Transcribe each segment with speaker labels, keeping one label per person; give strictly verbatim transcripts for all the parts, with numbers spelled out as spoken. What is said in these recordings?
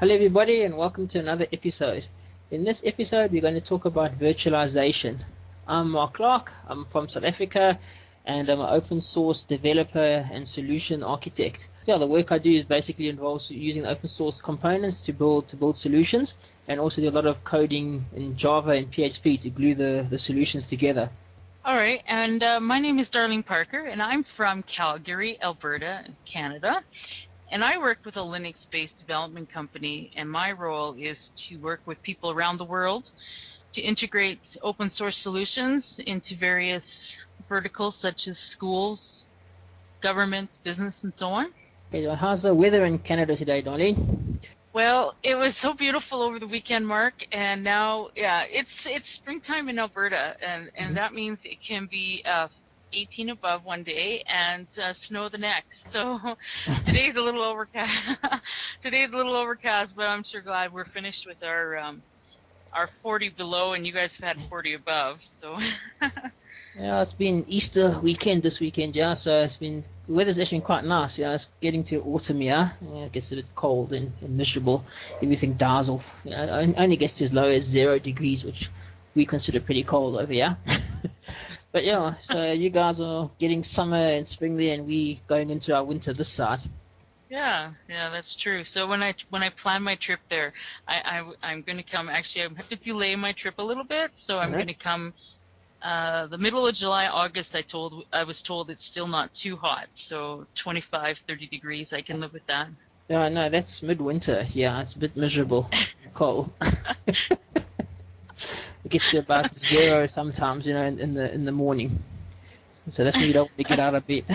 Speaker 1: Hello, everybody, and welcome to another episode. In this episode, we're going to talk about virtualization. I'm Mark Clark, I'm from South Africa, and I'm an open source developer and solution architect. Yeah, the work I do is basically involves using open source components to build to build solutions, and also do a lot of coding in Java and P H P to glue the, the solutions together.
Speaker 2: All right, and uh, my name is Darlene Parker, and I'm from Calgary, Alberta, Canada. And I work with a Linux-based development company, and my role is to work with people around the world to integrate open source solutions into various verticals such as schools, government, business, and so on.
Speaker 1: Okay, so how's the weather in Canada today, Darlene?
Speaker 2: Well, it was so beautiful over the weekend, Mark, and now, yeah, it's it's springtime in Alberta, and and
Speaker 1: Mhm.
Speaker 2: that means it can be uh, eighteen above one day and uh, snow the next. So today's a little overcast. Today's a little overcast, but I'm sure glad we're finished with our um, our forty below, and you guys have had forty above. So
Speaker 1: Yeah, it's been Easter weekend this weekend, yeah, so it's been, the weather's actually been quite nice, yeah, it's getting to autumn, yeah, yeah, it gets a bit cold and, and miserable, everything dies off, you know, it only gets to as low as zero degrees, which we consider pretty cold over here. But yeah, so you guys are getting summer and spring there, and we going into our winter this side.
Speaker 2: yeah, yeah, that's true. So when I when I plan my trip there, I, I I'm going to come. Actually, I have to delay my trip a little bit, so I'm
Speaker 1: Uh-huh.
Speaker 2: going to come. Uh, the middle of July, August, I told I was told it's still not too hot, so twenty-five, thirty degrees, I can live with that.
Speaker 1: Yeah, no, that's midwinter, yeah, it's a bit miserable, cold. It gets to about zero sometimes, you know, in, in the in the morning. So that's when you don't want to get out of bed.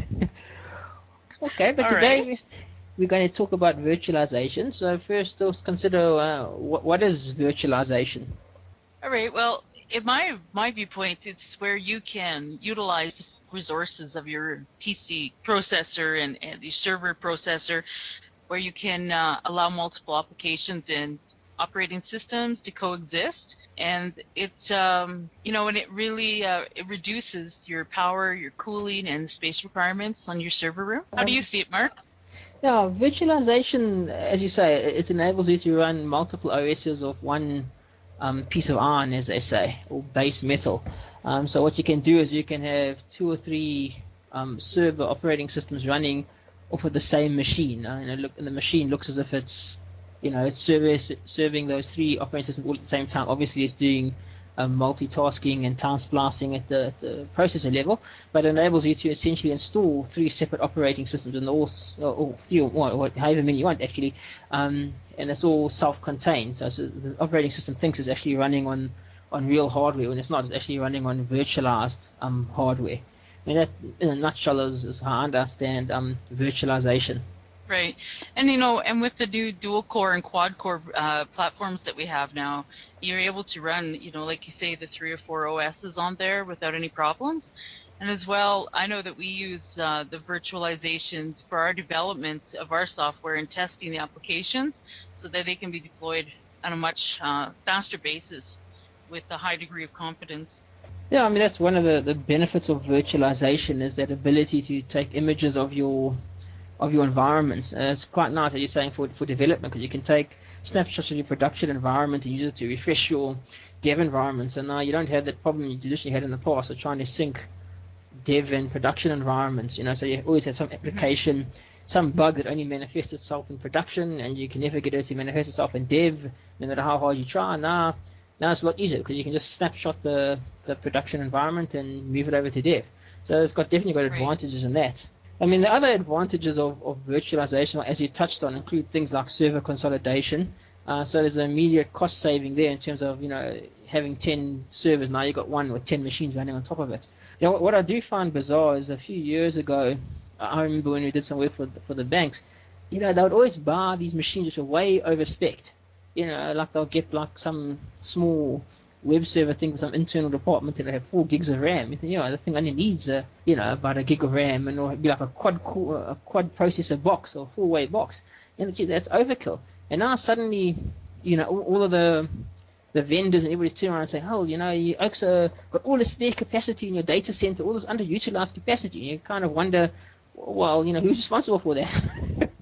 Speaker 1: Okay, but
Speaker 2: All
Speaker 1: today
Speaker 2: right.
Speaker 1: we- we're going to talk about virtualization. So first, let's consider uh, what, what is virtualization?
Speaker 2: All right. Well, in my my viewpoint, it's where you can utilize the resources of your P C processor and, and your server processor, where you can uh, allow multiple applications and operating systems to coexist, and it's um, you know, and it really uh, it reduces your power, your cooling, and space requirements on your server room. How do you
Speaker 1: Um,
Speaker 2: see it, Mark?
Speaker 1: yeah, virtualization, as you say, it enables you to run multiple O Ss of one um, piece of iron, as they say, or base metal. Um, so what you can do is you can have two or three um, server operating systems running off of the same machine. Uh, and, it look, and the machine looks as if it's, you know, it's service, serving those three operating systems all at the same time. Obviously, it's doing um, multitasking and time splicing at the, at the processor level, but it enables you to essentially install three separate operating systems and all, or three or one, or however many you want actually, um, and it's all self-contained. So, so the operating system thinks it's actually running on on real hardware when it's not. It's actually running on virtualized um, hardware. I mean, that in a nutshell is, is how I understand um, virtualization.
Speaker 2: Right. And you know, and with the new dual core and quad core uh, platforms that we have now, you're able to run, you know, like you say, the three or four O Ss on there without any problems. And as well, I know that we use uh, the virtualization for our development of our software and testing the applications so that they can be deployed on a much uh, faster basis with a high degree of confidence.
Speaker 1: Yeah, I mean that's one of the, the benefits of virtualization is that ability to take images of your of your environments. Uh, it's quite nice, as you're saying, for for development because you can take snapshots of your production environment and use it to refresh your dev environment. So now you don't have that problem you traditionally had in the past of trying to sync dev and production environments. You know, so you always have some
Speaker 2: Hmm.
Speaker 1: application, some bug that only manifests itself in production, and you can never get it to manifest itself in dev, no matter how hard you try. Now, now it's a lot easier because you can just snapshot the the production environment and move it over to dev. So it's got definitely got
Speaker 2: Right.
Speaker 1: advantages in that. I mean, the other advantages of, of virtualization, as you touched on, include things like server consolidation. Uh, so there's an immediate cost saving there in terms of, you know, having ten servers. Now you've got one with ten machines running on top of it. You know, what I do find bizarre is a few years ago, I remember when we did some work for the, for the banks, you know, they would always buy these machines which are way overspec'd. You know, like they'll get like some small web server thing with some internal department and they have four gigs of RAM. You think, you know, the thing only needs a, you know, about a gig of RAM and it'll be like a quad core, a quad processor box or four way box. And that's overkill. And now suddenly, you know, all, all of the the vendors and everybody's turning around and saying, oh, you know, you also got all this spare capacity in your data center, all this underutilized capacity. And you kind of wonder, well, you know, who's responsible for that?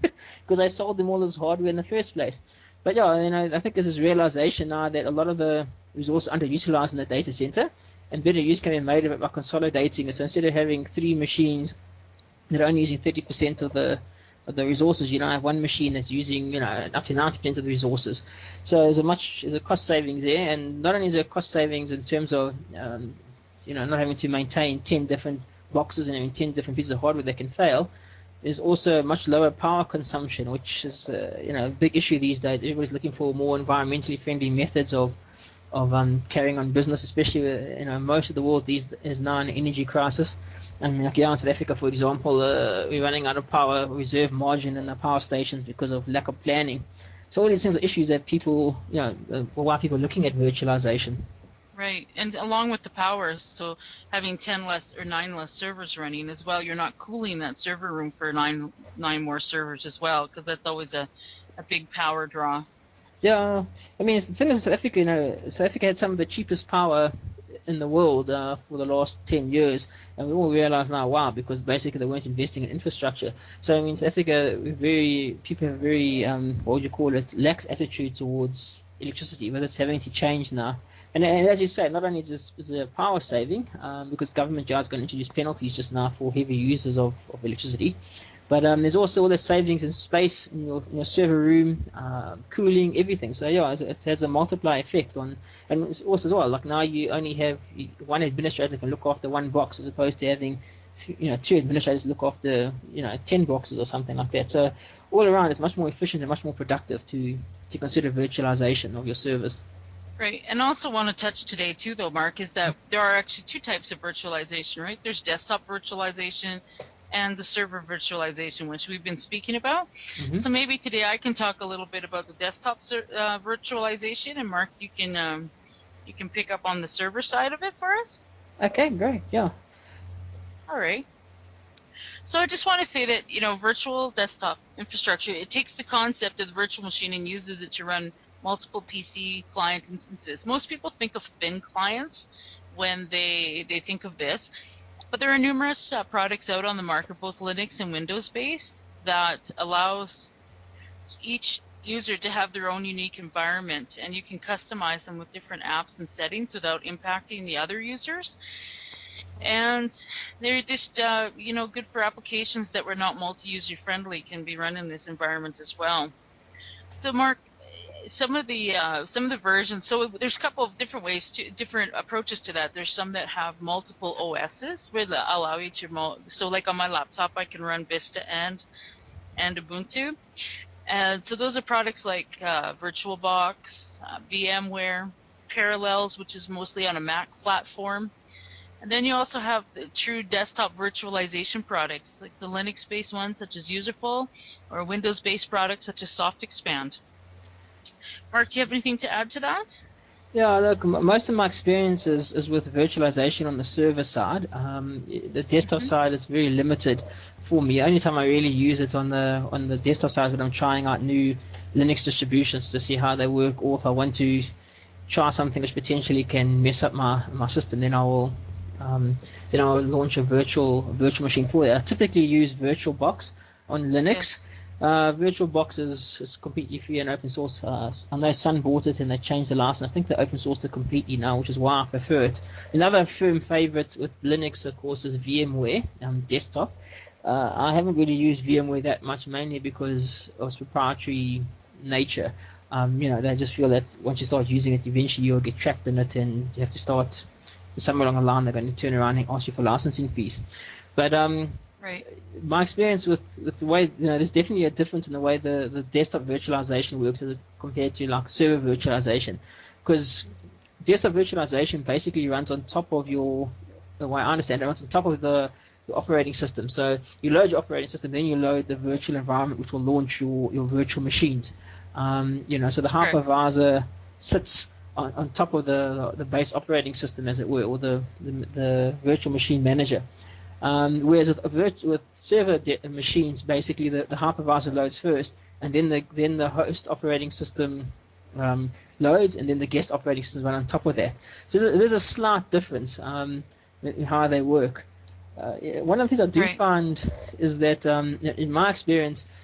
Speaker 1: because I sold them all this hardware in the first place. But yeah, you know, I think there's this realization now that a lot of the resources are underutilized in the data center, and better use can be made of it by consolidating it. So instead of having three machines that are only using thirty percent of the of the resources, you know, I have one machine that's using, you know, up to ninety percent of the resources. So there's a much there's a cost savings there, and not only is there cost savings in terms of um, you know, not having to maintain ten different boxes and having ten different pieces of hardware that can fail. There's also a much lower power consumption, which is uh, you know, a big issue these days. Everybody's looking for more environmentally friendly methods of of um, carrying on business, especially with, you know, most of the world these is now an energy crisis. I mean, like here in South Africa, for example, uh, we're running out of power reserve margin in the power stations because of lack of planning. So all these things are issues that people, you know, uh, why people are looking at virtualization.
Speaker 2: Right, and along with the power, so having ten less or nine less servers running as well, you're not cooling that server room for nine nine more servers as well, because that's always a, a big power draw.
Speaker 1: Yeah, I mean, the thing is, South Africa, you know, South Africa had some of the cheapest power in the world uh, for the last ten years, and we all realize now, wow, because basically they weren't investing in infrastructure. So, I mean, South Africa, very, people have very, um, what would you call it, lax attitude towards electricity, but it's having to change now. And, and as you say, not only is this is a power saving, um, because government is going to introduce penalties just now for heavy users of, of electricity, but um, there's also all the savings in space in your, in your server room, uh, cooling, everything. So yeah, it has a multiplier effect on, and it's also as well, like now you only have one administrator can look after one box as opposed to having, you know, two administrators look after, you know, ten boxes or something like that. So all around, it's much more efficient and much more productive to to consider virtualization of your servers.
Speaker 2: Right, and also want to touch today too, though, Mark, is that there are actually two types of virtualization, right? There's desktop virtualization and the server virtualization, which we've been speaking about.
Speaker 1: Mm-hmm.
Speaker 2: So maybe today I can talk a little bit about the desktop uh, virtualization, and Mark, you can um, you can pick up on the server side of it for us.
Speaker 1: Okay, great. Yeah.
Speaker 2: All right. So I just want to say that, you know, virtual desktop infrastructure, it takes the concept of the virtual machine and uses it to run multiple P C client instances. Most people think of thin clients when they they think of this, but there are numerous uh, products out on the market, both Linux and Windows based, that allows each user to have their own unique environment, and you can customize them with different apps and settings without impacting the other users. And they're just uh, you know, good for applications that were not multi-user friendly, can be run in this environment as well. So Mark, some of the uh, some of the versions, so there's a couple of different ways to different approaches to that. There's some that have multiple O Ss where they allow you to, so like on my laptop I can run Vista and and Ubuntu. And so those are products like uh, VirtualBox, uh, VMware, Parallels, which is mostly on a Mac platform. And then you also have the true desktop virtualization products, like the Linux-based ones such as Userful, or Windows-based products such as SoftExpand. Mark, do you have anything to add to that?
Speaker 1: Yeah, look, most of my experience is, is with virtualization on the server side. Um, the desktop
Speaker 2: Mm-hmm.
Speaker 1: side is very limited for me. Only time I really use it on the on the desktop side is when I'm trying out new Linux distributions to see how they work, or if I want to try something which potentially can mess up my my system, then I will um, then I'll launch a virtual virtual machine for it. I typically use VirtualBox on Linux.
Speaker 2: Yes.
Speaker 1: Uh, VirtualBox is, is completely free and open source. Uh, I know Sun bought it and they changed the license. I think they open sourced it completely now, which is why I prefer it. Another firm favorite with Linux, of course, is VMware um, desktop. Uh, I haven't really used VMware that much, mainly because of its proprietary nature. Um, you know, they just feel that once you start using it, eventually you'll get trapped in it, and you have to start somewhere along the line. They're going to turn around and ask you for licensing fees. But um,
Speaker 2: Right.
Speaker 1: my experience with, with the way, you know, there's definitely a difference in the way the, the desktop virtualization works as compared to like server virtualization, because desktop virtualization basically runs on top of your, the way I understand it, runs on top of the, the operating system. So you load your operating system, then you load the virtual environment, which will launch your, your virtual machines. Um, you know, so the
Speaker 2: Correct.
Speaker 1: hypervisor sits on, on top of the the base operating system, as it were, or the the, the virtual machine manager. Um, whereas with with server machines, basically the, the hypervisor loads first, and then the then the host operating system um, loads, and then the guest operating system run on top of that. So there's a, there's a slight difference um, in how they work. Uh, one of the things I do
Speaker 2: Right.
Speaker 1: find is that, um, in my experience,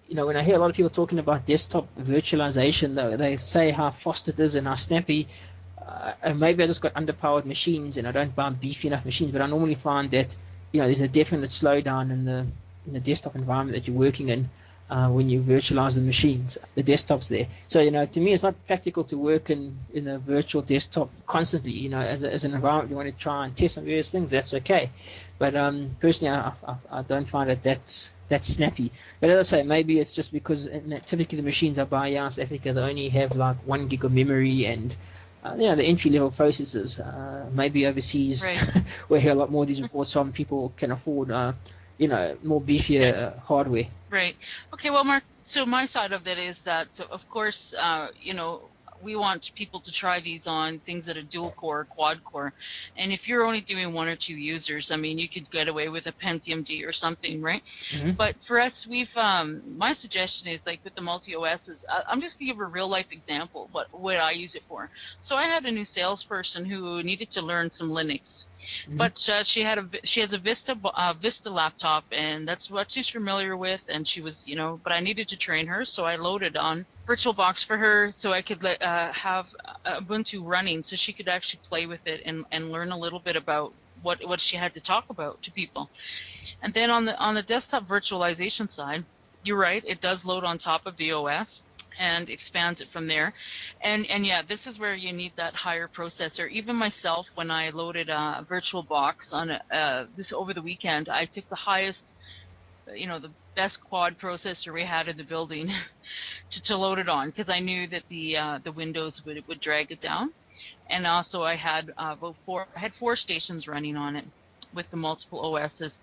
Speaker 1: you know, when I hear a lot of people talking about desktop virtualization, though, they say how fast it is and how snappy. Uh, and maybe I just got underpowered machines and I don't buy beefy enough machines, but I normally find that you know there's a definite slowdown in the in the desktop environment that you're working in uh, when you virtualize the machines, the desktops there. So you know, to me, it's not practical to work in in a virtual desktop constantly. You know, as a, as an environment, you want to try and test some various things. That's okay, but um, personally, I, I, I don't find it that that snappy. But as I say, maybe it's just because in, typically the machines I buy here in South Africa they only have like one gig of memory and uh, you know, the entry level processors. Uh, maybe overseas,
Speaker 2: Right.
Speaker 1: where here a lot more of these reports from, people can afford, uh, you know, more beefier
Speaker 2: Okay.
Speaker 1: uh, hardware.
Speaker 2: Right. Okay. Well, Mark. So my side of it is that, so of course, uh, you know, we want people to try these on things that are dual core, quad core, and if you're only doing one or two users, I mean, you could get away with a Pentium D or something, right?
Speaker 1: Mm-hmm.
Speaker 2: But for us, we've um, my suggestion is like with the multi O Ss. I, I'm just gonna give a real life example. What what I use it for. So I had a new salesperson who needed to learn some Linux,
Speaker 1: Mm-hmm.
Speaker 2: but uh, she had a she has a Vista uh, Vista laptop, and that's what she's familiar with. And she was, you know, but I needed to train her, so I loaded on VirtualBox for her, so I could let, uh, have Ubuntu running, so she could actually play with it and and learn a little bit about what what she had to talk about to people. And then on the on the desktop virtualization side, you're right, it does load on top of the O S and expands it from there. And and yeah, this is where you need that higher processor. Even myself, when I loaded a VirtualBox on a, uh, this over the weekend, I took the highest, you know, the best quad processor we had in the building to, to load it on, because I knew that the uh, the Windows would would drag it down. And also I had uh, about four I had four stations running on it with the multiple O Ss.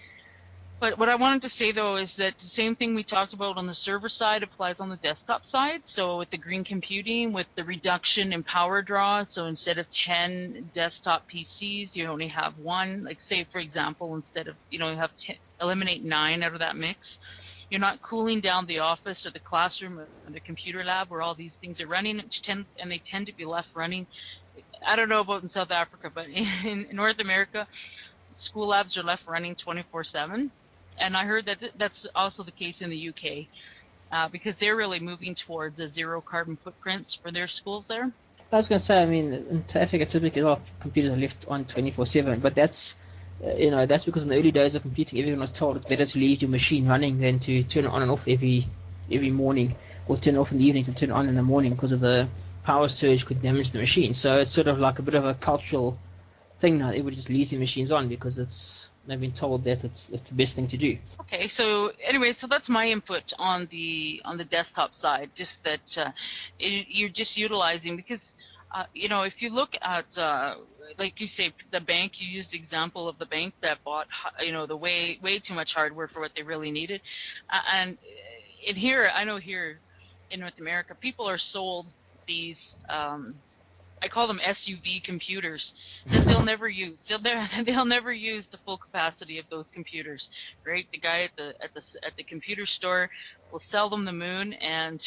Speaker 2: But what I wanted to say though is that the same thing we talked about on the server side applies on the desktop side. So with the green computing, with the reduction in power draw, so instead of ten desktop P Cs, you only have one. Like say for example, instead of, you know, you have ten, eliminate nine out of that mix. You're not cooling down the office or the classroom or the computer lab where all these things are running, and they tend to be left running. I don't know about in South Africa, but in North America, school labs are left running twenty-four seven. And I heard that th- that's also the case in the U K, uh, because they're really moving towards a zero carbon footprints for their schools there.
Speaker 1: I was going to say, I mean, in South Africa, typically a lot of computers are left on twenty-four seven, but that's, uh, you know, that's because in the early days of computing, everyone was told it's better to leave your machine running than to turn it on and off every every morning, or turn it off in the evenings and turn it on in the morning because of the power surge could damage the machine. So it's sort of like a bit of a cultural thing now. Everybody just leaves their machines on because it's they've been told that it's it's the best thing to do.
Speaker 2: Okay, so anyway, so that's my input on the on the desktop side. Just that uh, it, you're just utilizing, because uh, you know, if you look at uh, like you say, the bank, you used the example of the bank that bought you know the way way too much hardware for what they really needed, uh, and in here, I know here in North America, people are sold these. Um, I call them S U V computers that they'll never use. They'll never they'll never use the full capacity of those computers, right? The guy at the at the at the computer store will sell them the moon, and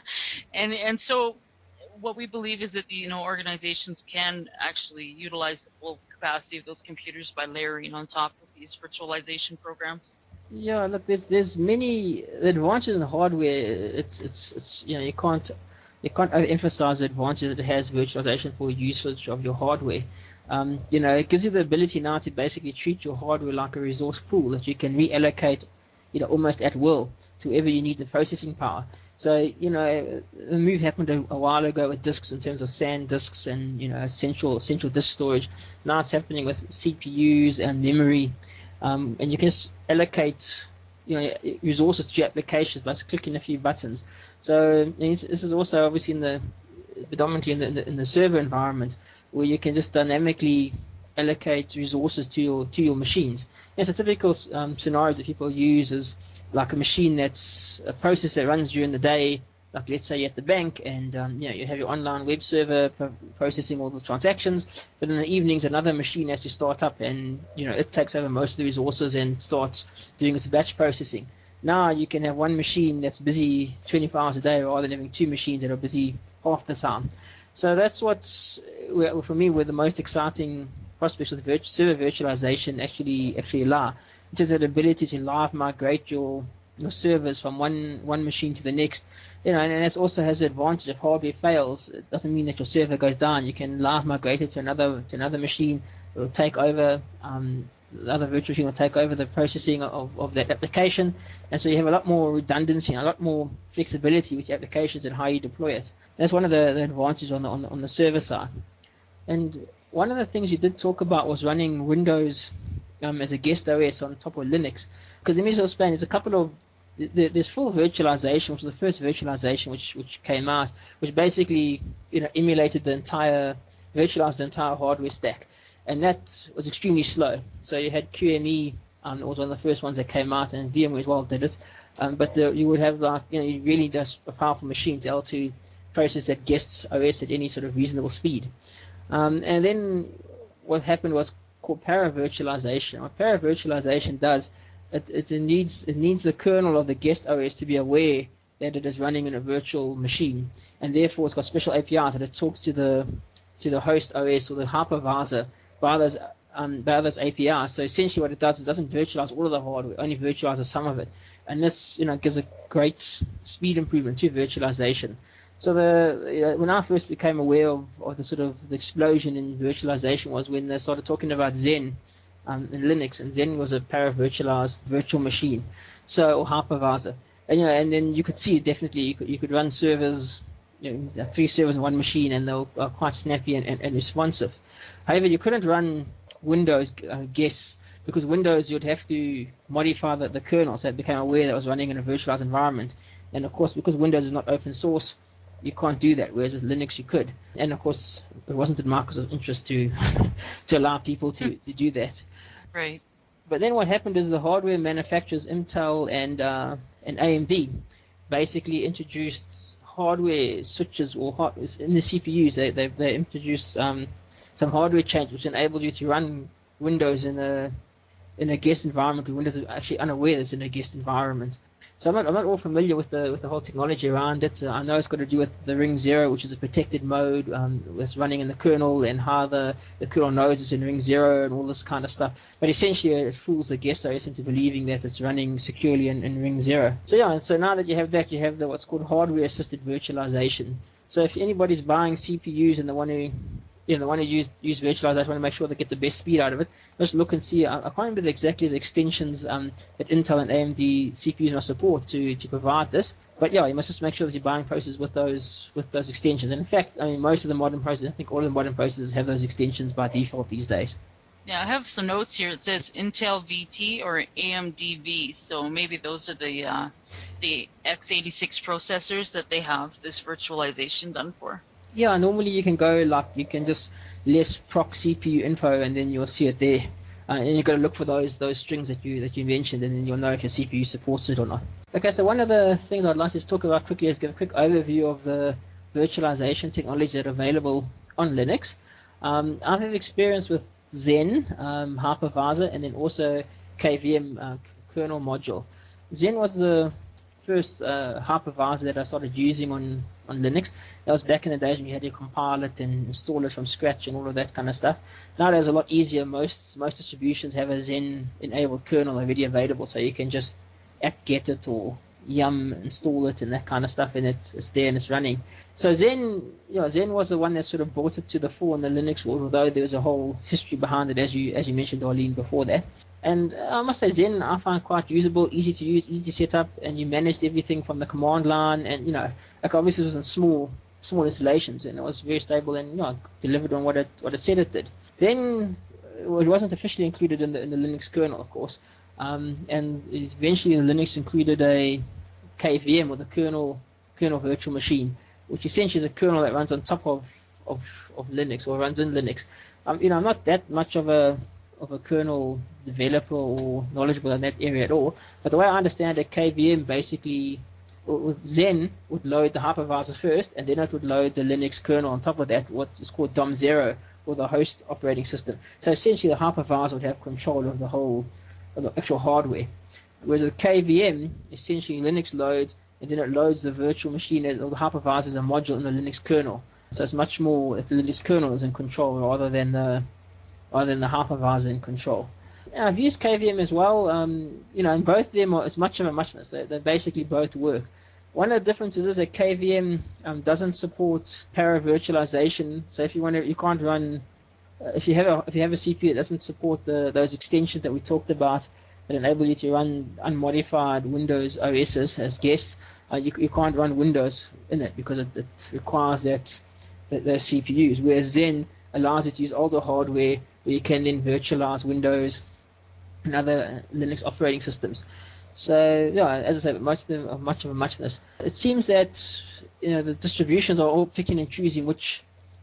Speaker 2: and and so what we believe is that the you know organizations can actually utilize the full capacity of those computers by layering on top of these virtualization programs.
Speaker 1: Yeah, look, there's there's many advantages in the hardware. It's it's it's you know you can't you can't overemphasize the advantage that it has virtualization for usage of your hardware. Um, you know, it gives you the ability now to basically treat your hardware like a resource pool that you can reallocate, you know, almost at will to wherever you need the processing power. So, you know, the move happened a, a while ago with disks in terms of SAN disks and, you know, central central disk storage. Now it's happening with C P Us and memory, um, and you can allocate you know resources to your applications by just clicking a few buttons. So this is also obviously in the predominantly in the, in the, in the server environment where you can just dynamically allocate resources to your to your machines. Yes, a typical um, scenarios that people use is like a machine that's a process that runs during the day, like let's say you're at the bank and um, you know you have your online web server processing all the transactions, but in the evenings another machine has to start up and you know it takes over most of the resources and starts doing its batch processing. Now you can have one machine that's busy twenty-four hours a day rather than having two machines that are busy half the time. So that's what's for me where the most exciting prospects with virtual server virtualization actually actually lie, which is that ability to live migrate your your servers from one one machine to the next. You know, and, and this also has the advantage if hardware fails. It doesn't mean that your server goes down. You can live migrate it to another to another machine. It will take over. Um, the other virtual machine will take over the processing of, of that application, and so you have a lot more redundancy and a lot more flexibility with your applications and how you deploy it. That's one of the, the advantages on the, on the on the server side. And one of the things you did talk about was running Windows um, as a guest O S on top of Linux. Because let me just explain, there's a couple of there's full virtualization, which was the first virtualization which which came out, which basically you know emulated the entire virtualized the entire hardware stack, and that was extremely slow. So you had Q M E, um, it was one of the first ones that came out, and VMware as well did it. Um, but the, you would have like you know you really just a powerful machine to be able to process that guest O S at any sort of reasonable speed. Um, and then what happened was called para-virtualization. What para-virtualization does, it, it needs it needs the kernel of the guest O S to be aware that it is running in a virtual machine, and therefore it's got special A P Is that it talks to the to the host O S or the hypervisor by those um, by those A P Is. So essentially, what it does is it doesn't virtualize all of the hardware, only virtualizes some of it, and this you know gives a great speed improvement to virtualization. So the you know, when I first became aware of, of the sort of the explosion in virtualization was when they started talking about Zen um, in Linux, and Zen was a para-virtualized virtual machine, so or hypervisor, and you know, and then you could see definitely you could you could run servers, you know, three servers in one machine, and they were quite snappy and, and, and responsive. However, you couldn't run Windows uh, guess because Windows you'd have to modify the, the kernel so it became aware that it was running in a virtualized environment, and of course because Windows is not open source you can't do that, whereas with Linux you could. And of course, it wasn't in Microsoft's interest to to allow people to, to do that.
Speaker 2: Right.
Speaker 1: But then what happened is the hardware manufacturers, Intel and uh, and A M D, basically introduced hardware switches or hard, in the C P Us. They they, they introduced um, some hardware change which enabled you to run Windows in a in a guest environment where Windows is actually unaware that it's in a guest environment. So I'm not, I'm not all familiar with the with the whole technology around it. Uh, I know it's got to do with the Ring Zero, which is a protected mode um, that's running in the kernel, and how the, the kernel knows it's in Ring Zero and all this kind of stuff. But essentially, it fools the guest O S into believing that it's running securely in, in Ring Zero. So yeah, so now that you have that, you have the what's called hardware-assisted virtualization. So if anybody's buying C P Us and they want to you know, want to use use virtualize, I just want to make sure they get the best speed out of it. Just look and see. I, I can't remember exactly the extensions um, that Intel and A M D C P Us must support to, to provide this. But yeah, you must just make sure that you're buying processors with those with those extensions. And in fact, I mean, most of the modern processors, I think all of the modern processors have those extensions by default these days.
Speaker 2: Yeah, I have some notes here. It says Intel V T or A M D V, so maybe those are the uh, the x eighty-six processors that they have this virtualization done for.
Speaker 1: Yeah, normally you can go like you can just less proc C P U info, and then you'll see it there. Uh, and you've got to look for those those strings that you that you mentioned, and then you'll know if your C P U supports it or not. Okay, so one of the things I'd like to just talk about quickly is give a quick overview of the virtualization technologies that are available on Linux. Um, I have experience with Zen um, hypervisor, and then also K V M uh, kernel module. Zen was the first uh, hypervisor that I started using on, on Linux. That was back in the days when you had to compile it and install it from scratch and all of that kind of stuff. Nowadays, it's a lot easier. Most most distributions have a Zen enabled kernel already available, so you can just apt-get it or yum install it and that kind of stuff, and it's it's there and it's running. So Zen, you know, Zen was the one that sort of brought it to the fore in the Linux world, although there was a whole history behind it, as you as you mentioned, Darlene, before that. And I must say, Zen I find quite usable, easy to use, easy to set up, and you managed everything from the command line. And you know, like obviously it was in small small installations, and it was very stable and you know delivered on what it what it said it did. Then well, it wasn't officially included in the in the Linux kernel, of course, um, and eventually Linux included a K V M or the kernel kernel virtual machine, which essentially is a kernel that runs on top of of, of Linux or runs in Linux. Um, you know, I'm not that much of a of a kernel developer or knowledgeable in that area at all, but the way I understand it, K V M basically with Zen would load the hypervisor first, and then it would load the Linux kernel on top of that, what is called D O M zero, or the host operating system. So essentially, the hypervisor would have control of the whole, of the actual hardware. Whereas with K V M, essentially Linux loads, and then it loads the virtual machine or the hypervisor as a module in the Linux kernel. So it's much more, it's the Linux kernel is in control rather than the rather than the hypervisor in control. And I've used K V M as well. Um, you know, and both of them are as much of a muchness. They, they basically both work. One of the differences is that K V M um, doesn't support para virtualization. So if you want to, you can't run. Uh, if you have a if you have a C P U that doesn't support the those extensions that we talked about that enable you to run unmodified Windows O Ss as guests, uh, you you can't run Windows in it because it, it requires that, that those C P Us. Whereas Zen allows you to use older hardware where you can then virtualize Windows and other Linux operating systems. So yeah, as I say, much of them are much of a muchness. It seems that you know the distributions are all picking and choosing which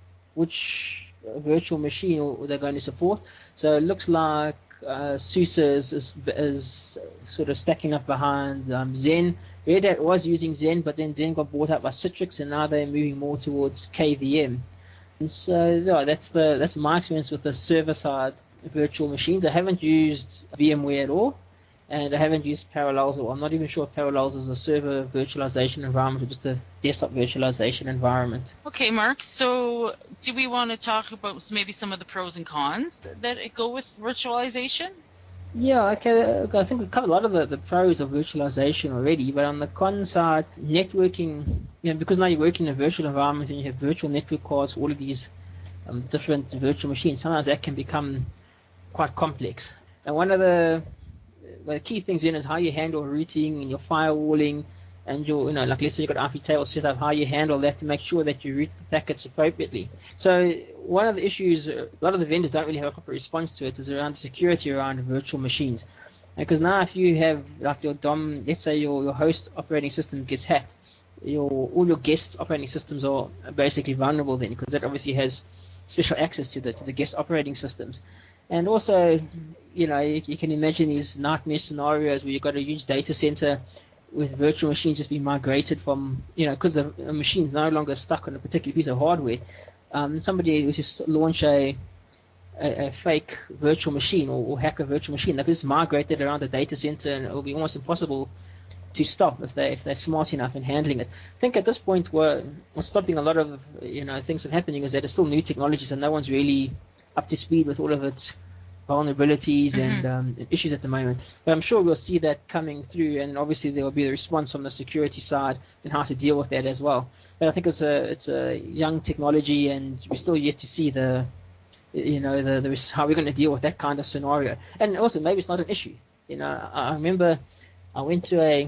Speaker 1: which uh, virtual machine they're going to support. So it looks like uh, SUSE is, is, is sort of stacking up behind um, Zen. Red Hat was using Zen, but then Zen got bought out by Citrix, and now they're moving more towards K V M. And so yeah, that's the that's my experience with the server side virtual machines. I haven't used VMware at all, and I haven't used Parallels at all. I'm not even sure if Parallels is a server virtualization environment or just a desktop virtualization environment.
Speaker 2: Okay, Mark. So, do we want to talk about maybe some of the pros and cons that go with virtualization?
Speaker 1: Yeah, okay. I think we covered a lot of the, the pros of virtualization already, but on the con side, networking, you know, because now you're working in a virtual environment and you have virtual network cards, all of these um, different virtual machines, sometimes that can become quite complex. And one of the the key things in is how you handle routing and your firewalling and your, you know, like let's say you've got I P tables set up, how you handle that to make sure that you route the packets appropriately. So one of the issues, a lot of the vendors don't really have a proper response to it, is around security around virtual machines. Because now if you have like your D O M, let's say your, your host operating system gets hacked, your all your guest operating systems are basically vulnerable then, because that obviously has special access to the to the guest operating systems. And also, you know, you, you can imagine these nightmare scenarios where you've got a huge data center with virtual machines just being migrated from, you know, because the machine's no longer stuck on a particular piece of hardware. Um, somebody was just launch a, a, a fake virtual machine or, or hack a virtual machine. They can just migrate it around the data center, and it'll be almost impossible to stop if they if they're smart enough in handling it. I think at this point, we're, what's stopping a lot of you know things from happening is that it's still new technologies and no one's really up to speed with all of its vulnerabilities and,
Speaker 2: Mm-hmm.
Speaker 1: um, issues at the moment. But I'm sure we'll see that coming through, and obviously there will be a response from the security side and how to deal with that as well. But I think it's a it's a young technology, and we're still yet to see the you know the, the how we're going to deal with that kind of scenario. And also maybe it's not an issue. You know, I, I remember I went to a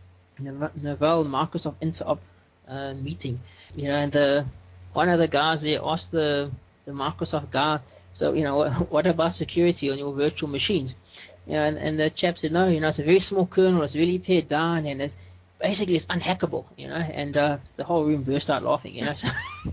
Speaker 1: Novell Microsoft Interop uh, meeting, you know, and the one of the guys there asked the the Microsoft guy, so you know, what, what about security on your virtual machines? You know, and, and the chap said, no, you know, it's a very small kernel, it's really pared down, and it's basically it's unhackable, you know, and uh, the whole room burst out laughing, you know. So,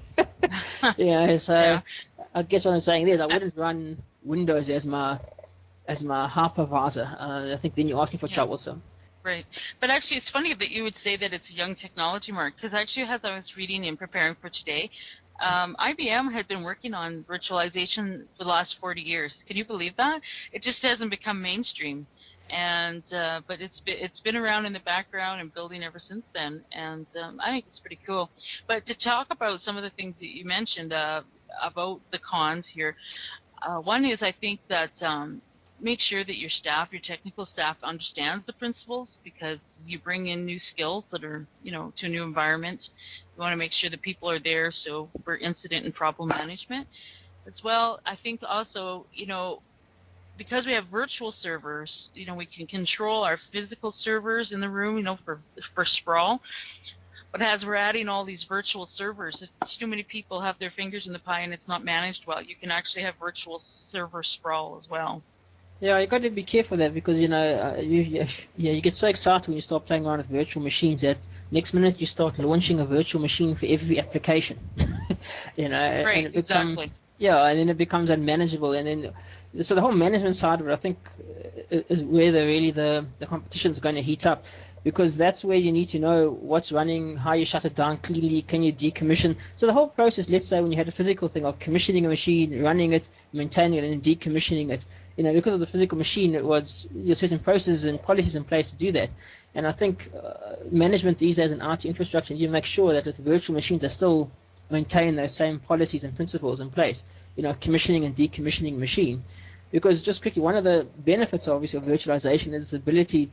Speaker 1: yeah, so
Speaker 2: Yeah.
Speaker 1: I guess what I'm saying there is I
Speaker 2: Uh,
Speaker 1: wouldn't run Windows as my as my hypervisor. Uh, I think then you're asking for
Speaker 2: yeah.
Speaker 1: trouble, so.
Speaker 2: Right. But actually, it's funny that you would say that it's a young technology, Mark, because actually, as I was reading and preparing for today, um, I B M had been working on virtualization for the last forty years. Can you believe that? It just hasn't become mainstream. And uh, but it's been it's been around in the background and building ever since then, and um, I think it's pretty cool. But to talk about some of the things that you mentioned uh, about the cons here, uh, one is I think that um, make sure that your staff, your technical staff, understands the principles, because you bring in new skills that are, you know, to a new environment. You want to make sure that people are there. So for incident and problem management as well, I think also, you know, because we have virtual servers, you know, we can control our physical servers in the room, you know, for for sprawl. But as we're adding all these virtual servers, if too many people have their fingers in the pie and it's not managed well, you can actually have virtual server sprawl as well.
Speaker 1: Yeah, you got to be careful there because you know uh, you, you yeah you get so excited when you start playing around with virtual machines that next minute you start launching a virtual machine for every application, you know, and
Speaker 2: Right,
Speaker 1: it become
Speaker 2: exactly.
Speaker 1: yeah, and then it becomes unmanageable, and then so the whole management side of it, I think, uh, is where the really the the competition is going to heat up. Because that's where you need to know what's running, how you shut it down cleanly, can you decommission. So the whole process, let's say when you had a physical thing of commissioning a machine, running it, maintaining it, and decommissioning it, you know, because of the physical machine, it was you know, certain processes and policies in place to do that. And I think uh, management these days in I T infrastructure, you make sure that the virtual machines are still maintain those same policies and principles in place. You know, commissioning and decommissioning a machine. Because just quickly, one of the benefits obviously of virtualization is the ability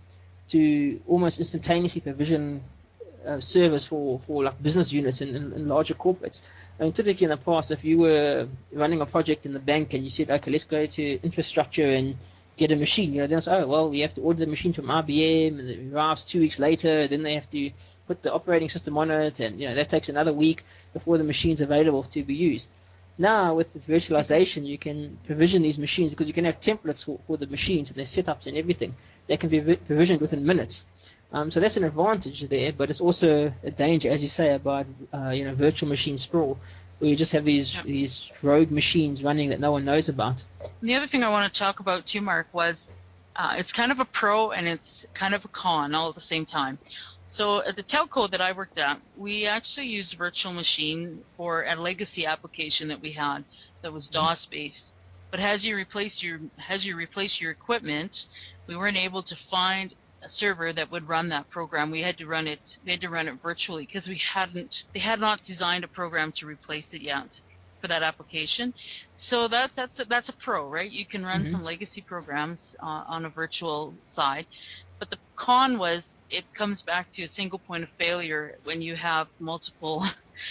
Speaker 1: to almost instantaneously provision uh, service for, for like business units and, and, and larger corporates. I mean, typically in the past, if you were running a project in the bank and you said, okay, let's go to infrastructure and get a machine, you know, then it's, oh, well, we have to order the machine from I B M and it arrives two weeks later. Then they have to put the operating system on it, and, you know, that takes another week before the machine's available to be used. Now, with virtualization, you can provision these machines because you can have templates for, for the machines and their setups and everything. They can be provisioned within minutes. Um, so that's an advantage there, but it's also a danger, as you say, about uh, you know virtual machine sprawl, where you just have these
Speaker 2: Yep.
Speaker 1: these rogue machines running that no one knows about.
Speaker 2: And the other thing I want to talk about too, Mark, was uh, it's kind of a pro and it's kind of a con all at the same time. So at the telco that I worked at, we actually used virtual machine for a legacy application that we had that was
Speaker 1: Mm-hmm.
Speaker 2: DOS based. But as you replace your as you replace your equipment, we weren't able to find a server that would run that program. We had to run it we had to run it virtually because we hadn't they had not designed a program to replace it yet for that application. So that that's a, that's a pro, right? You can run
Speaker 1: Mm-hmm.
Speaker 2: some legacy programs uh, on a virtual side. But the con was it comes back to a single point of failure when you have multiple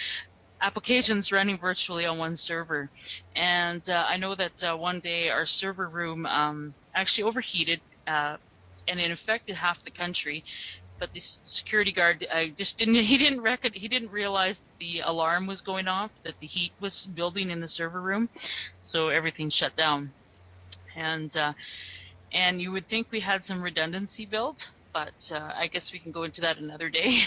Speaker 2: applications running virtually on one server. And uh, I know that uh, one day our server room um, actually overheated uh, and it affected half the country. But the security guard uh, just didn't he didn't reckon he didn't realize the alarm was going off, that the heat was building in the server room, so everything shut down. And uh, and you would think we had some redundancy built, but uh, I guess we can go into that another day.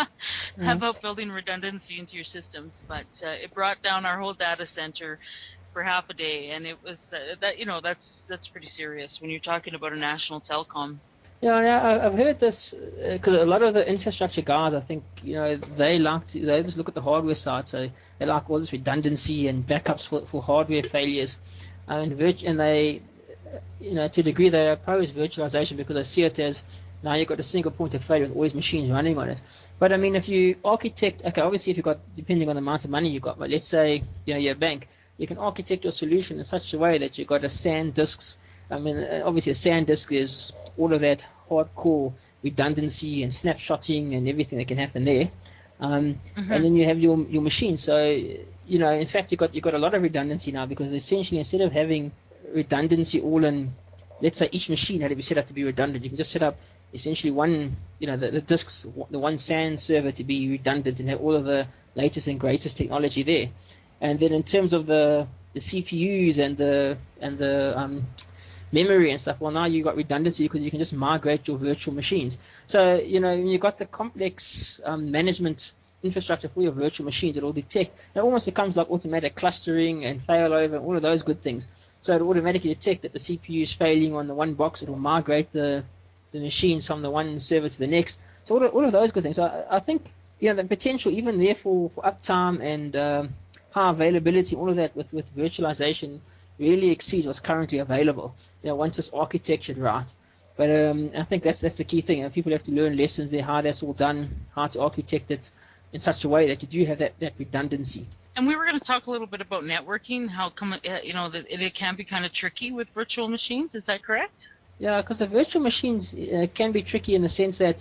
Speaker 1: Yeah.
Speaker 2: About building redundancy into your systems, but uh, it brought down our whole data center for half a day, and it was uh, that you know that's that's pretty serious when you're talking about a national telecom.
Speaker 1: Yeah, yeah, I- I've heard this because a lot of the infrastructure guys, I think, you know, they like to they just look at the hardware side, so they like all this redundancy and backups for, for hardware failures, uh, and virt and they, you know, to a degree they oppose virtualization because they see it as now you've got a single point of failure with all these machines running on it. But I mean, if you architect, okay, obviously if you've got, depending on the amount of money you've got, but let's say, you know, you're a bank, you can architect your solution in such a way that you've got a SAN disks. I mean, uh, obviously a SAN disk is all of that hardcore redundancy and snapshotting and everything that can happen there. Um, and
Speaker 2: Mm-hmm.
Speaker 1: then you have your your machine. So, you know, in fact, you've got you've got a lot of redundancy now because essentially instead of having redundancy all in, let's say each machine had to be set up to be redundant. You can just set up essentially one, you know, the, the disks, the one SAN server to be redundant and have all of the latest and greatest technology there. And then in terms of the the C P Us and the and the um, memory and stuff, well, now you've got redundancy because you can just migrate your virtual machines. So, you know, you've got the complex um, management infrastructure for your virtual machines. It'll detect, it almost becomes like automatic clustering and failover, all of those good things. So it'll automatically detect that the C P U is failing on the one box. It'll migrate the, the machines from the one server to the next. So all of, all of those good things. So I, I think, you know, the potential even there for, for uptime and um, high availability, all of that with, with virtualization really exceeds what's currently available. You know, once it's architectured right. But um, I think that's that's the key thing. And people have to learn lessons there, how that's all done, how to architect it in such a way that you do have that, that redundancy.
Speaker 2: And we were going to talk a little bit about networking, how come uh, you know that it, it can be kind of tricky with virtual machines. Is that correct?
Speaker 1: Yeah, because the virtual machines uh, can be tricky in the sense that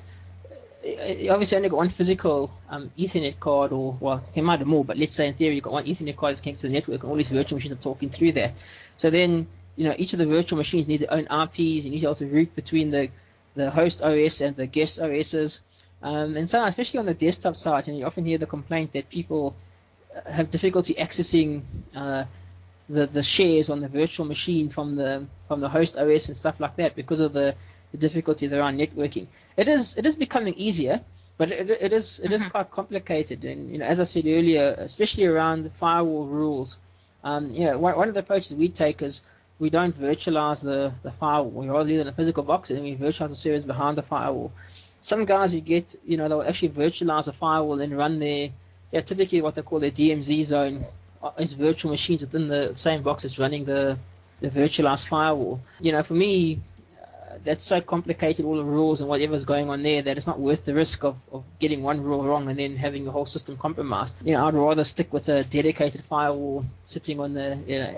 Speaker 1: uh, obviously only got one physical um, Ethernet card, or well, you might have more, but let's say in theory you've got one Ethernet card that's connected to the network, and all these virtual machines are talking through that. So then, you know, each of the virtual machines need their own I Ps. You need to also route between the the host O S and the guest O Ss. Um, and so, especially on the desktop side, and you often hear the complaint that people uh, have difficulty accessing uh, the the shares on the virtual machine from the from the host O S and stuff like that because of the, the difficulty around networking. It is it is becoming easier, but it, it is it is
Speaker 2: Mm-hmm.
Speaker 1: quite complicated. And you know, as I said earlier, especially around the firewall rules, um, you know, one, one of the approaches we take is we don't virtualize the, the firewall. We rather leave it in a physical box and we virtualize the servers behind the firewall. Some guys you get, you know, they'll actually virtualize a firewall and run their, yeah, typically what they call their D M Z zone uh, is virtual machines within the same box as running the, the virtualized firewall. You know, for me, uh, that's so complicated, all the rules and whatever's going on there, that it's not worth the risk of, of getting one rule wrong and then having the whole system compromised. You know, I'd rather stick with a dedicated firewall sitting on the, you know,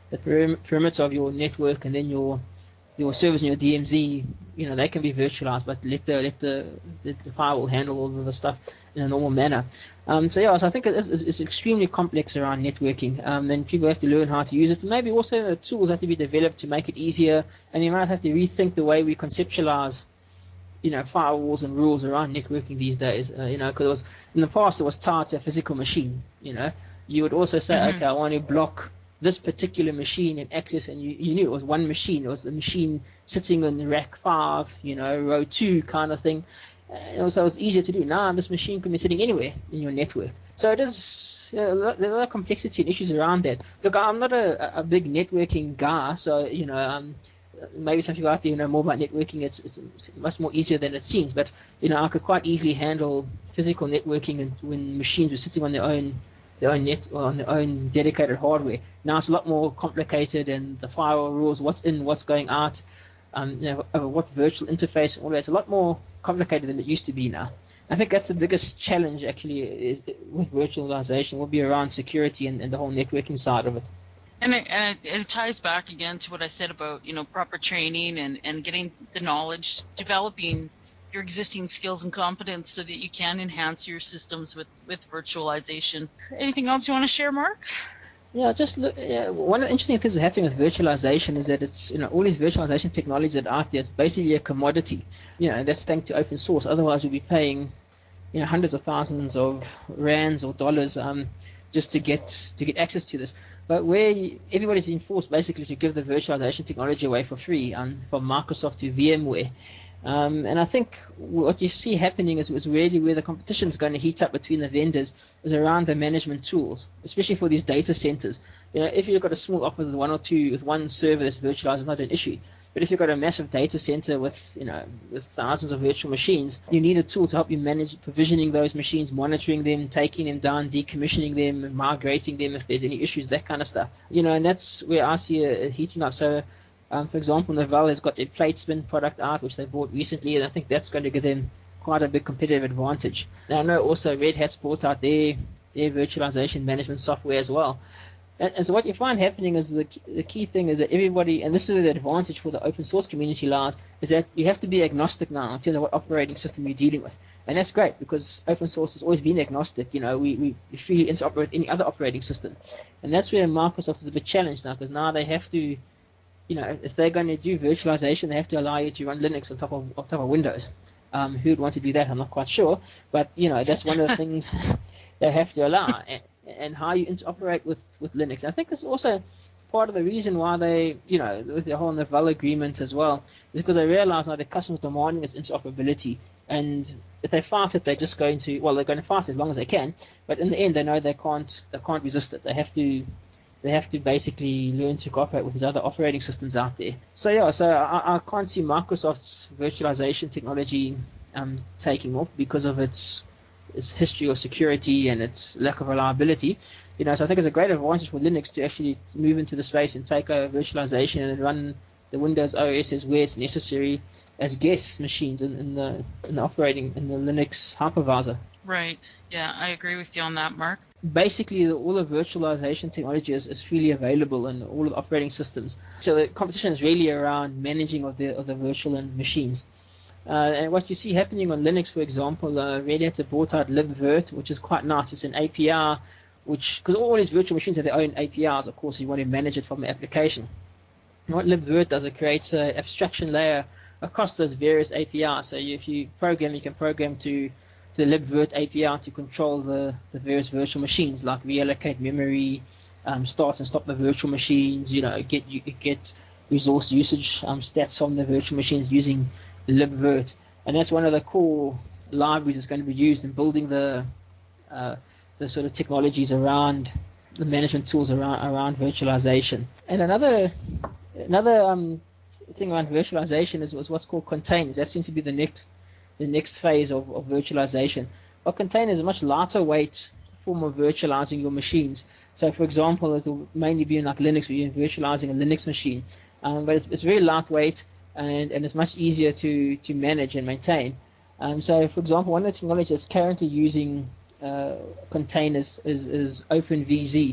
Speaker 1: the perim perimeter of your network, and then your your servers and your D M Z, you know, they can be virtualized, but let the let the, let the firewall handle all of the stuff in a normal manner. Um, so yeah, so I think it's, it's extremely complex around networking, um, and people have to learn how to use it. And maybe also the tools have to be developed to make it easier, and you might have to rethink the way we conceptualize, you know, firewalls and rules around networking these days. Uh, you know, because in the past it was tied to a physical machine. You know, you would also say,
Speaker 2: Mm-hmm.
Speaker 1: okay, I want to block this particular machine and access, and you, you knew it was one machine. It was the machine sitting on rack five, you know, row two kind of thing. And also, it was easier to do. Now, this machine can be sitting anywhere in your network. So it is, you know, there's a lot of complexity and issues around that. Look, I'm not a, a big networking guy, so, you know, um, maybe some people out there who know more about networking, it's, it's much more easier than it seems. But, you know, I could quite easily handle physical networking and when machines were sitting on their own their own net or on their own dedicated hardware. Now it's a lot more complicated, and the firewall rules, what's in, what's going out, um, you know, what virtual interface, all that. It's a lot more complicated than it used to be now. I think that's the biggest challenge actually is, with virtualization will be around security and, and the whole networking side of it.
Speaker 2: And it, and it, it ties back again to what I said about, you know, proper training and, and getting the knowledge, developing your existing skills and competence so that you can enhance your systems with, with virtualization. Anything else you want to share, Mark?
Speaker 1: Yeah, just look. Yeah, one of the interesting things that's happening with virtualization is that it's, you know, all these virtualization technologies that are out there. It's basically a commodity. You know, that's thanks to open source. Otherwise, you'd be paying, you know, hundreds of thousands of rands or dollars um, just to get to get access to this. But where you, everybody's being forced basically to give the virtualization technology away for free, um, from Microsoft to VMware. Um, and I think what you see happening is, is really where the competition is going to heat up between the vendors is around the management tools, especially for these data centers. You know, if you've got a small office with one or two, with one server that's virtualized, it's not an issue. But if you've got a massive data center with, you know, with thousands of virtual machines, you need a tool to help you manage provisioning those machines, monitoring them, taking them down, decommissioning them, and migrating them if there's any issues, that kind of stuff. You know, and that's where I see it heating up. So um, for example, Novell has got their PlateSpin product out, which they bought recently, and I think that's going to give them quite a big competitive advantage. Now, I know also Red Hat's bought out their, their virtualization management software as well. And, and so what you find happening is the, the key thing is that everybody, and this is the advantage for the open source community lies, is that you have to be agnostic now in terms of what operating system you're dealing with. And that's great because open source has always been agnostic. You know, we, we, we freely interoperate with any other operating system. And that's where Microsoft is a bit challenged now because now they have to, you know, if they're going to do virtualization, they have to allow you to run Linux on top of on top of Windows. Um, who would want to do that? I'm not quite sure, but you know, that's one of the things they have to allow, and, and how you interoperate with with Linux. I think it's also part of the reason why they, you know, with the whole Novell agreement as well, is because they realize now the customers demanding is interoperability, and if they fight it, they're just going to, well, they're going to fight as long as they can, but in the end, they know they can't they can't resist it. They have to they have to basically learn to cooperate with these other operating systems out there. So yeah, so I, I can't see Microsoft's virtualization technology um, taking off because of its, its history of security and its lack of reliability. You know, so I think it's a great advantage for Linux to actually move into the space and take over virtualization and run the Windows O S as where it's necessary as guest machines in, in the in the operating in the Linux hypervisor.
Speaker 2: Right. Yeah, I agree with you on that, Mark.
Speaker 1: Basically the, all the virtualization technology is, is freely available in all of the operating systems. So the competition is really around managing of the of the virtual and machines. Uh, and what you see happening on Linux, for example, uh, Red Hat have brought out libvirt, which is quite nice. It's an A P I, which because all these virtual machines have their own A P Is, of course, you want to manage it from the application. And what libvirt does, it creates an abstraction layer across those various A P Is. So you, if you program, you can program to to the libvirt A P I to control the, the various virtual machines, like reallocate memory, um, start and stop the virtual machines, you know, get you get resource usage um, stats from the virtual machines using libvirt. And that's one of the core libraries that's going to be used in building the uh, the sort of technologies around the management tools around around virtualization. And another another um, thing around virtualization is, is what's called containers. That seems to be the next the next phase of, of virtualization. Well, containers is a much lighter weight form of virtualizing your machines. So, for example, it'll mainly be in like Linux, where you're virtualizing a Linux machine, um, but it's, it's very lightweight and, and it's much easier to, to manage and maintain. Um, so, for example, one of the technologies that's currently using uh, containers is, is OpenVZ.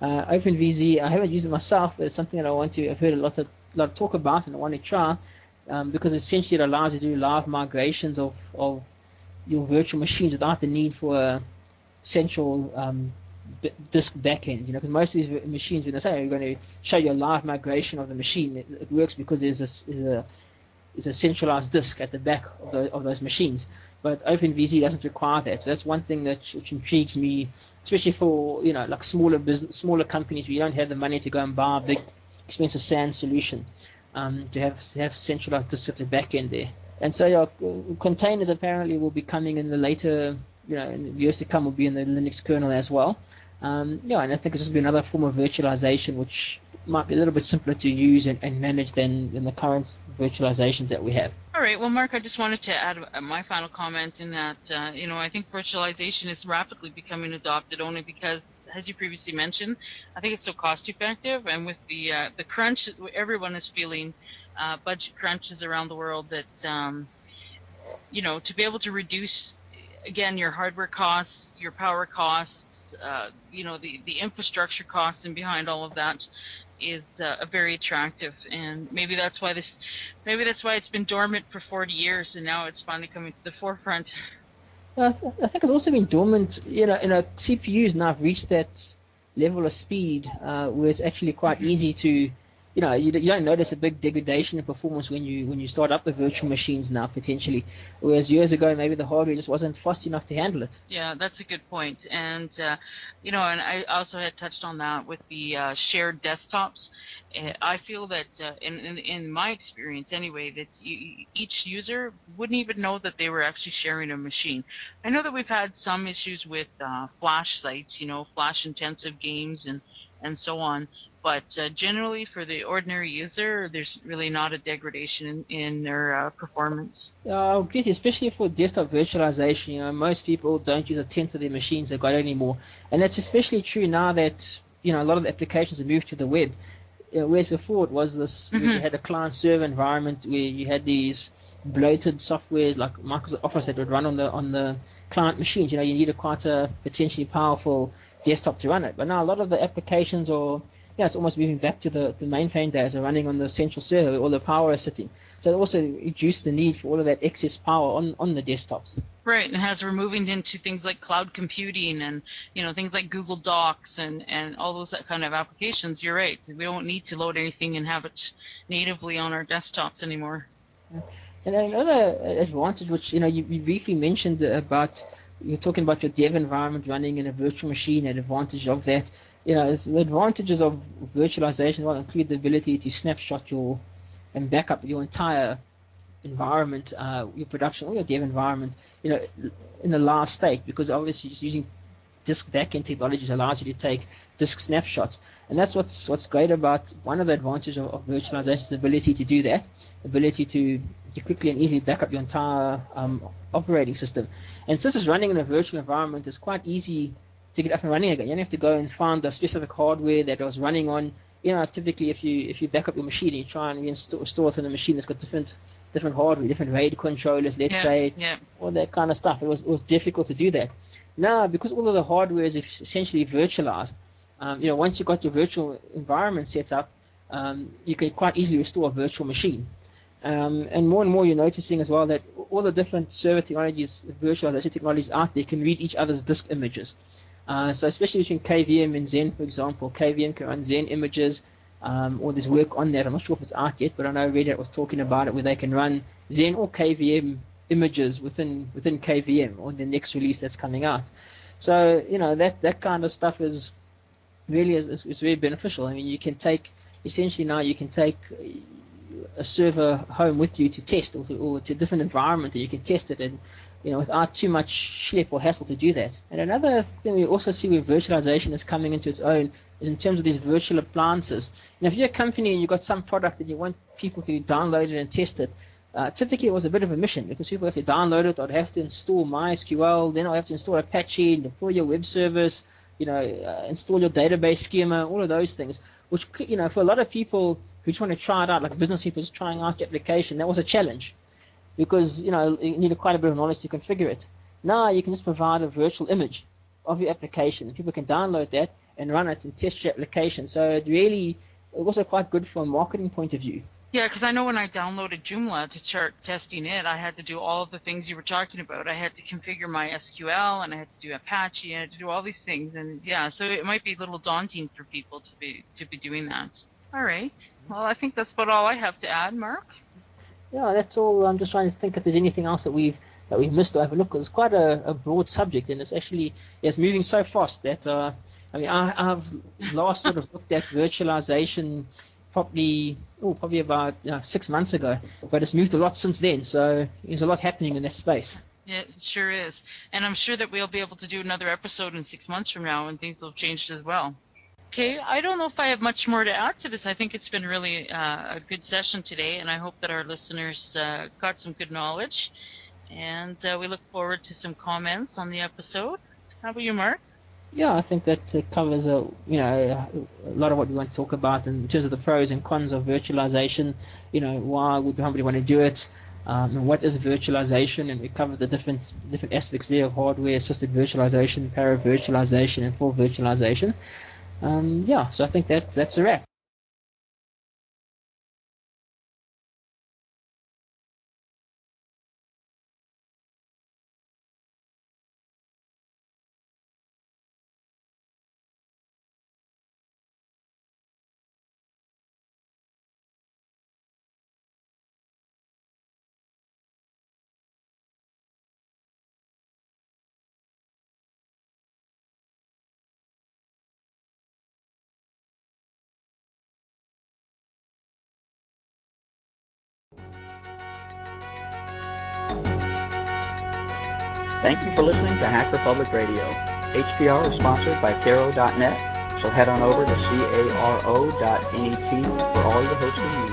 Speaker 1: Uh, OpenVZ, I haven't used it myself, but it's something that I want to. I've heard a lot of lot of talk about, and I want to try um, because essentially it allows you to do live migrations of of your virtual machines without the need for a central um, disk backend. You know, because most of these machines, when they say you're going to show you a live migration of the machine, it, it works because there's this is a is a centralized disk at the back of, the, of those machines. But OpenVZ doesn't require that. So that's one thing that which intrigues me, especially for you know like smaller business, smaller companies where you don't have the money to go and buy a big, expensive SAN solution, um, to have to have centralized disks at the back end there. And so yeah, containers apparently will be coming in the later, you know, in the years to come will be in the Linux kernel as well. Um, yeah, and I think it's just be another form of virtualization which might be a little bit simpler to use and, and manage than, than the current virtualizations that we have.
Speaker 2: All right. Well, Mark, I just wanted to add uh, my final comment in that, uh, you know, I think virtualization is rapidly becoming adopted only because, as you previously mentioned, I think it's so cost effective. And with the uh, the crunch, everyone is feeling uh, budget crunches around the world that, um, you know, to be able to reduce, again, your hardware costs, your power costs, uh, you know, the, the infrastructure costs and behind all of that is uh, very attractive. And maybe that's why this, maybe that's why it's been dormant for forty years and now it's finally coming to the forefront.
Speaker 1: I, th- I think it's also been dormant. You know, you know, C P Us now have reached that level of speed uh, where it's actually quite
Speaker 2: Mhm.
Speaker 1: easy to, you know, you, you don't notice a big degradation in performance when you when you start up the virtual machines now potentially, whereas years ago maybe the hardware just wasn't fast enough to handle it.
Speaker 2: Yeah, that's a good point. And, uh, you know, and I also had touched on that with the uh, shared desktops. Uh, I feel that uh, in, in in my experience anyway, that you, each user wouldn't even know that they were actually sharing a machine. I know that we've had some issues with uh, flash sites, you know, flash intensive games and and so on. But uh, generally, for the ordinary user, there's really not a degradation in, in their uh, performance.
Speaker 1: Yeah, I agree, especially for desktop virtualization. You know, most people don't use a tenth of their machines they've got anymore, and that's especially true now that you know a lot of the applications have moved to the web. You know, whereas before it was this, where you
Speaker 2: Hmm.
Speaker 1: had a client server environment where you had these bloated softwares like Microsoft Office that would run on the on the client machines. You know, you needed quite a potentially powerful desktop to run it. But now a lot of the applications are, yeah, it's almost moving back to the, the mainframe days are running on the central server where all the power is sitting. So it also reduced the need for all of that excess power on, on the desktops.
Speaker 2: Right, and as we're moving into things like cloud computing and you know things like Google Docs and and all those that kind of applications, you're right. We don't need to load anything and have it natively on our desktops anymore.
Speaker 1: And then another advantage, which you know you, you briefly mentioned about, you're talking about your dev environment running in a virtual machine, and advantage of that, you know, is the advantages of virtualization will include the ability to snapshot your and back up your entire environment, uh, your production or your dev environment, you know, in a live state, because obviously just using disk backend technologies allows you to take disk snapshots, and that's what's what's great about one of the advantages of, of virtualization is the ability to do that, ability to, to quickly and easily back up your entire um, operating system. And since it's running in a virtual environment, it's quite easy to get up and running again. You don't have to go and find the specific hardware that it was running on. You know, typically if you if you back up your machine and you try and reinstall store it on a machine that's got different different hardware, different RAID controllers, let's
Speaker 2: Yeah,
Speaker 1: say,
Speaker 2: yeah,
Speaker 1: all that kind of stuff. It was it was difficult to do that. Now, because all of the hardware is essentially virtualized, um, you know, once you got your virtual environment set up, um, you can quite easily restore a virtual machine. Um, and more and more, you're noticing as well that all the different server technologies, virtualization technologies out there can read each other's disk images. Uh, so especially between K V M and Zen, for example, K V M can run Zen images, um, or there's work on that. I'm not sure if it's out yet, but I know Red Hat was talking about it, where they can run Zen or K V M images within within K V M on the next release that's coming out. So you know that that kind of stuff is really is, is, is very beneficial. I mean, you can take essentially now you can take a server home with you to test, or to, or to a different environment, and you can test it, and you know without too much schlep or hassle to do that. And another thing we also see where virtualization is coming into its own is in terms of these virtual appliances. And if you're a company and you've got some product and you want people to download it and test it, uh, typically it was a bit of a mission because people have to download it, I'd have to install MySQL, then I'd have to install Apache, deploy your web service, you know, uh, install your database schema, all of those things, which, you know, for a lot of people who just want to try it out, like business people just trying out the application, that was a challenge because, you know, you needed quite a bit of knowledge to configure it. Now you can just provide a virtual image of your application, and people can download that, and run it and test your application. So it really it was also quite good from a marketing point of view.
Speaker 2: Yeah, because I know when I downloaded Joomla to start testing it, I had to do all of the things you were talking about. I had to configure my S Q L, and I had to do Apache, and I had to do all these things, and yeah, so it might be a little daunting for people to be to be doing that. All right. Well, I think that's about all I have to add, Mark.
Speaker 1: Yeah, that's all. I'm just trying to think if there's anything else that we've that we've missed or overlooked. 'Cause it's quite a, a broad subject, and it's actually it's moving so fast that uh, I mean I, I've last sort of looked at virtualization probably oh probably about uh, six months ago, but it's moved a lot since then. So there's a lot happening in that space.
Speaker 2: Yeah, it sure is. And I'm sure that we'll be able to do another episode in six months from now, and things will have changed as well. Okay, I don't know if I have much more to add to this. I think it's been really uh, a good session today, and I hope that our listeners uh, got some good knowledge. And uh, we look forward to some comments on the episode. How about you, Mark?
Speaker 1: Yeah, I think that uh, covers a you know a lot of what we want to talk about in terms of the pros and cons of virtualization. You know, why would somebody want to do it? Um, and what is virtualization? And we covered the different different aspects there of hardware assisted virtualization, para virtualization, and full virtualization. Um, yeah, so I think that that's a wrap.
Speaker 3: Thank you for listening to Hacker Public Radio. H P R is sponsored by Caro dot net, so head on over to caro dot net for all your hosting needs.